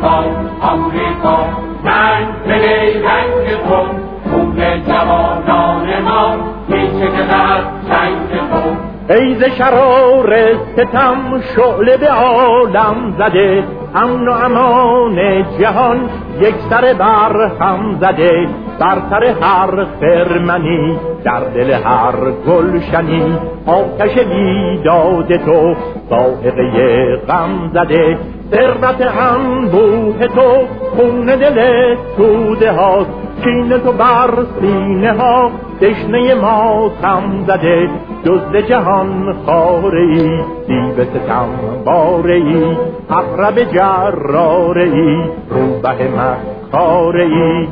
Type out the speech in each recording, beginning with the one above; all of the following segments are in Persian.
آمریکا رنگ بلی رنگ تو خون جوانان ما پیچه که از جنگ تو ای ز شرار ستم شعله به عالم زده امن و امان جهان یک سر بر هم زده بر سر هر خرمنی در دل هر گلشنی آتش بیداد تو صاعقه غم زده ثروت انبوه تو خون دل توده ها کین تو بر سینه ها دشنه ما خم زده جز جهان خاره ای دیو ستم باره ای عقرب جراره ای روبه مکاره ای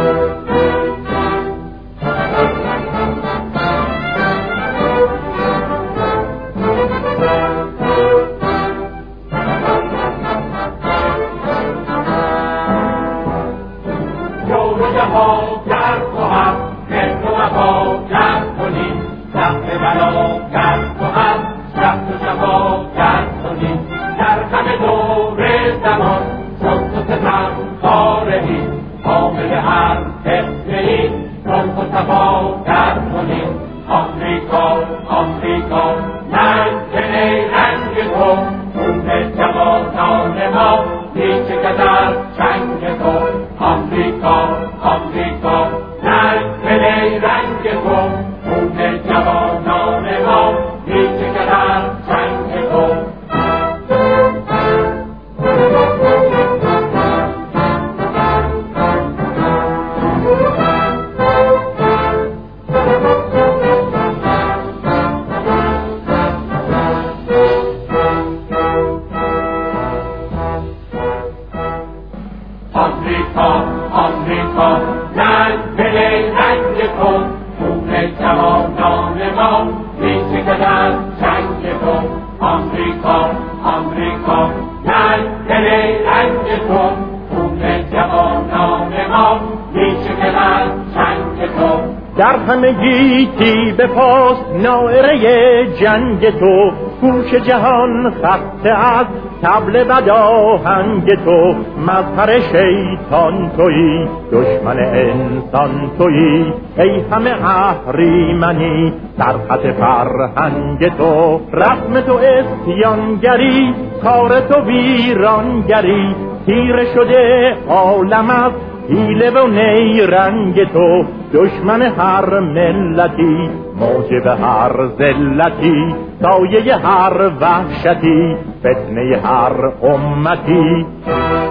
در همه گیتی به پاس نائره جنگ تو گوش جهان خسته از طبل بداهنگ تو مظهر شیطان تویی دشمن انسان تویی ای همه اهریمنی سرخط فرهنگ تو رسم تو اسیانگری کار تو ویرانگری تیره شده عالم از حیله و نیرنگ تو دشمن هر ملتی موجب هر ذلتی سایه هر وحشتی فتنه هر امتی